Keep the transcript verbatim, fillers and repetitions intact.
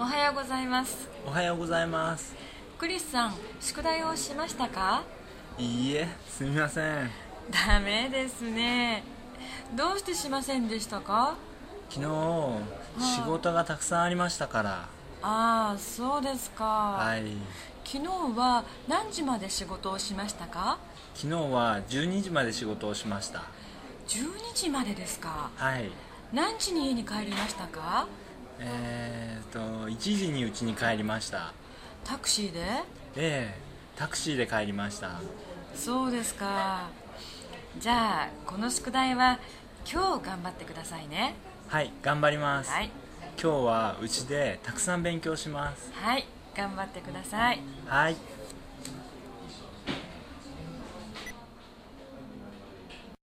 おはようございます。 おはようございます。 クリスさん、宿題をしましたか？ いいえ、すみません。 ダメですね。どうしてしませんでしたか？ 昨日仕事がたくさんありましたから。 ああ、そうですか。 はい。 昨日は何時まで仕事をしましたか？ 昨日はじゅうにじまで仕事をしました。 じゅうにじまでですか。 はい。 何時に家に帰りましたか？ えーといちじに家に帰りました。 タクシーで？ ええ、タクシーで帰りました。 そうですか。じゃあこの宿題は今日頑張ってくださいね。 はい、頑張ります。 はい、 今日はうちでたくさん勉強します。 はい、頑張ってください。 はい。